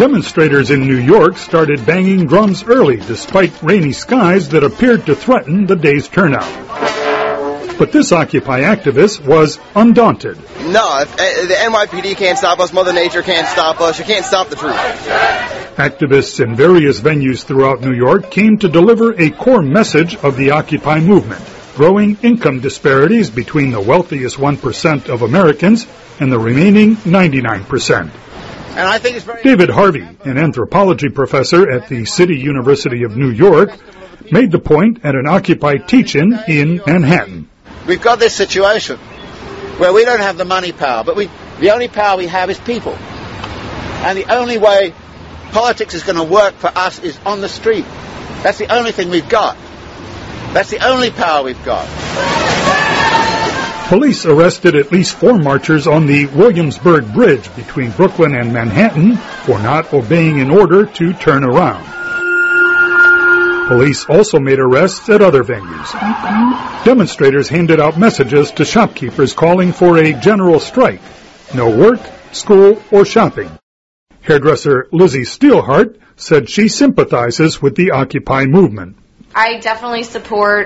Demonstrators in New York started banging drums early despite rainy skies that appeared to threaten the day's turnout. But this Occupy activist was undaunted. No, if the NYPD can't stop us, Mother Nature can't stop us. You can't stop the truth. Activists in various venues throughout New York came to deliver a core message of the Occupy movement: growing income disparities between the wealthiest 1% of Americans and the remaining 99%. And I think it's very David Harvey, an anthropology professor at the City University of New York, made the point at an Occupy teach-in in Manhattan. We've got this situation where we don't have the money power, but the only power we have is people. And the only way politics is going to work for us is on the street. That's the only thing we've got. That's the only power we've got. Police arrested at least 4 marchers on the Williamsburg Bridge between Brooklyn and Manhattan for not obeying an order to turn around. Police also made arrests at other venues. Demonstrators handed out messages to shopkeepers calling for a general strike: no work, school, or shopping. Hairdresser Lizzie Steelhart said she sympathizes with the Occupy movement. I definitely support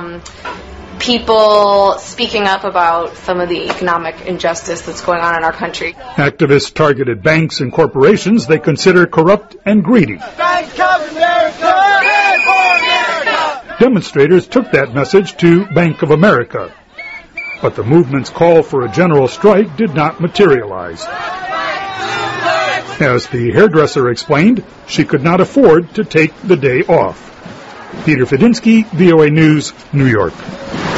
people speaking up about some of the economic injustice that's going on in our country. Activists targeted banks and corporations they consider corrupt and greedy. Demonstrators took that message to Bank of America, but the movement's call for a general strike did not materialize. As the hairdresser explained, she could not afford to take the day off. Peter Fedinsky, VOA News, New York.